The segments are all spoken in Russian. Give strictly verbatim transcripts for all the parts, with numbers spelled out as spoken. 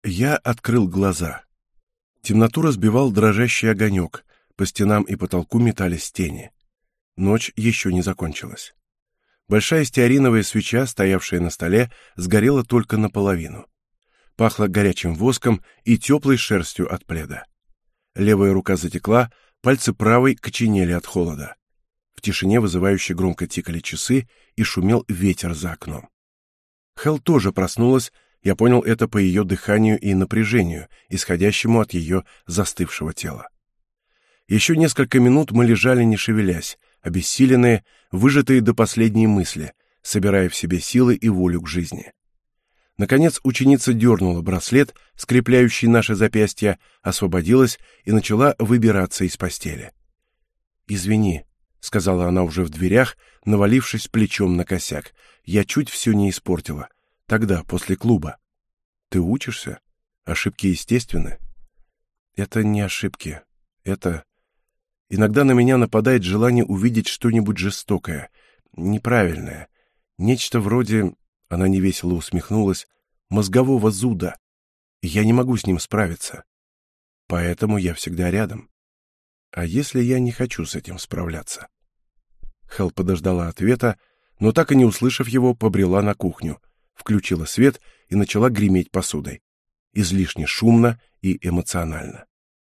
Я открыл глаза. Темноту разбивал дрожащий огонек, по стенам и потолку метались тени. Ночь еще не закончилась. Большая стеариновая свеча, стоявшая на столе, сгорела только наполовину. Пахло горячим воском и теплой шерстью от пледа. Левая рука затекла, пальцы правой коченели от холода. В тишине вызывающе громко тикали часы и шумел ветер за окном. Хелл тоже проснулась, я понял это по ее дыханию и напряжению, исходящему от ее застывшего тела. Еще несколько минут мы лежали, не шевелясь, обессиленные, выжатые до последней мысли, собирая в себе силы и волю к жизни. Наконец ученица дернула браслет, скрепляющий наши запястья, освободилась и начала выбираться из постели. «Извини», — сказала она уже в дверях, навалившись плечом на косяк, — «я чуть все не испортила. Тогда, после клуба». «Ты учишься? Ошибки естественны?» «Это не ошибки. Это...» Иногда на меня нападает желание увидеть что-нибудь жестокое, неправильное, нечто вроде, она невесело усмехнулась, мозгового зуда. И я не могу с ним справиться. Поэтому я всегда рядом. А если я не хочу с этим справляться? Хелл подождала ответа, но так и не услышав его, побрела на кухню, включила свет и начала греметь посудой. Излишне шумно и эмоционально.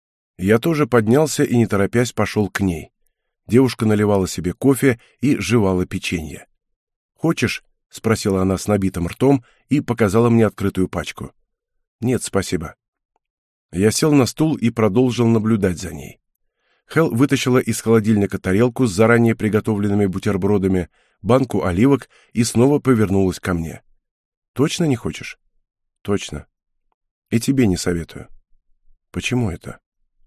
Я тоже поднялся и, не торопясь, пошел к ней. Девушка наливала себе кофе и жевала печенье. «Хочешь?» — спросила она с набитым ртом и показала мне открытую пачку. «Нет, спасибо». Я сел на стул и продолжил наблюдать за ней. Хелл вытащила из холодильника тарелку с заранее приготовленными бутербродами, банку оливок и снова повернулась ко мне. «Точно не хочешь?» «Точно. И тебе не советую». «Почему это?»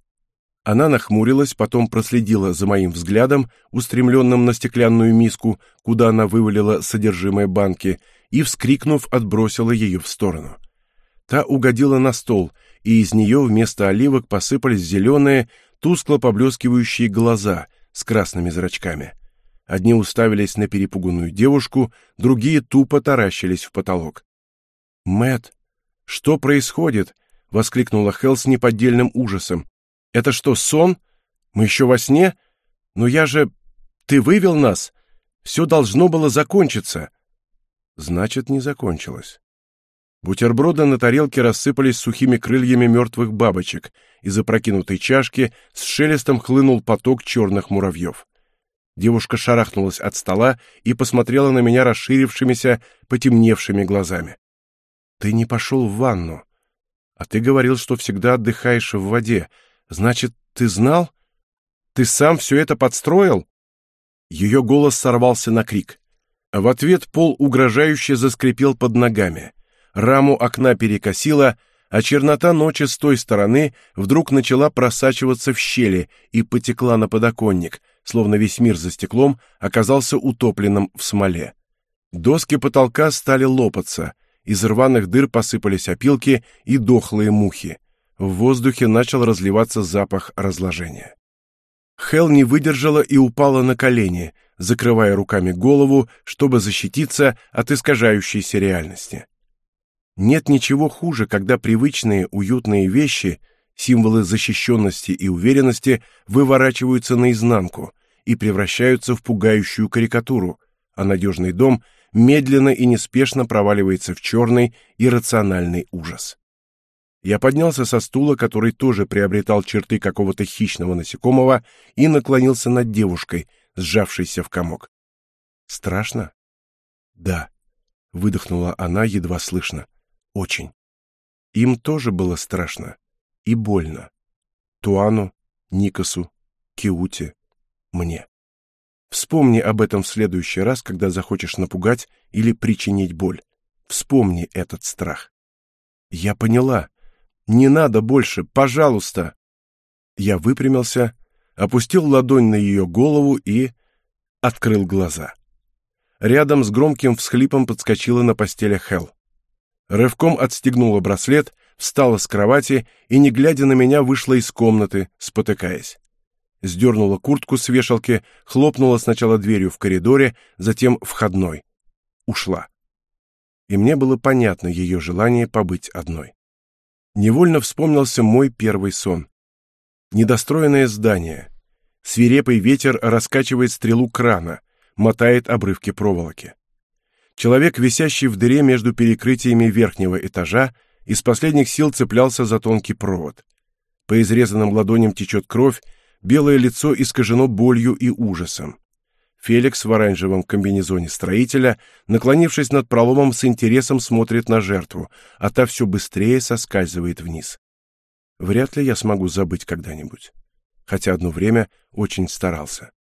Она нахмурилась, потом проследила за моим взглядом, устремленным на стеклянную миску, куда она вывалила содержимое банки, и, вскрикнув, отбросила ее в сторону. Та угодила на стол, и из нее вместо оливок посыпались зеленые, тускло поблескивающие глаза с красными зрачками. Одни уставились на перепуганную девушку, другие тупо таращились в потолок. «Мэтт, что происходит?» — воскликнула Хелл с неподдельным ужасом. «Это что, сон? Мы еще во сне? Но я же... Ты вывел нас? Все должно было закончиться». Значит, не закончилось. Бутерброды на тарелке рассыпались сухими крыльями мертвых бабочек, из опрокинутой чашки с шелестом хлынул поток черных муравьев. Девушка шарахнулась от стола и посмотрела на меня расширившимися, потемневшими глазами. «Ты не пошел в ванну. А ты говорил, что всегда отдыхаешь в воде. Значит, ты знал? Ты сам все это подстроил?» Ее голос сорвался на крик. В ответ пол угрожающе заскрипел под ногами. Раму окна перекосило, а чернота ночи с той стороны вдруг начала просачиваться в щели и потекла на подоконник, словно весь мир за стеклом оказался утопленным в смоле. Доски потолка стали лопаться, из рваных дыр посыпались опилки и дохлые мухи. В воздухе начал разливаться запах разложения. Хелл не выдержала и упала на колени, закрывая руками голову, чтобы защититься от искажающейся реальности. Нет ничего хуже, когда привычные уютные вещи, символы защищенности и уверенности, выворачиваются наизнанку и превращаются в пугающую карикатуру, а надежный дом медленно и неспешно проваливается в черный иррациональный ужас. Я поднялся со стула, который тоже приобретал черты какого-то хищного насекомого, и наклонился над девушкой, сжавшейся в комок. «Страшно?» «Да», — выдохнула она едва слышно. «Очень». Им тоже было страшно и больно. Туану, Никасу, Киуте, мне. Вспомни об этом в следующий раз, когда захочешь напугать или причинить боль. Вспомни этот страх. «Я поняла. Не надо больше, пожалуйста!» Я выпрямился, опустил ладонь на ее голову и... открыл глаза. Рядом с громким всхлипом подскочила на постели Хелл. Рывком отстегнула браслет, встала с кровати и, не глядя на меня, вышла из комнаты, спотыкаясь. Сдернула куртку с вешалки, хлопнула сначала дверью в коридоре, затем входной. Ушла. И мне было понятно ее желание побыть одной. Невольно вспомнился мой первый сон. Недостроенное здание. Свирепый ветер раскачивает стрелу крана, мотает обрывки проволоки. Человек, висящий в дыре между перекрытиями верхнего этажа, из последних сил цеплялся за тонкий провод. По изрезанным ладоням течет кровь, белое лицо искажено болью и ужасом. Феликс в оранжевом комбинезоне строителя, наклонившись над проломом, с интересом смотрит на жертву, а та все быстрее соскальзывает вниз. Вряд ли я смогу забыть когда-нибудь. Хотя одно время очень старался.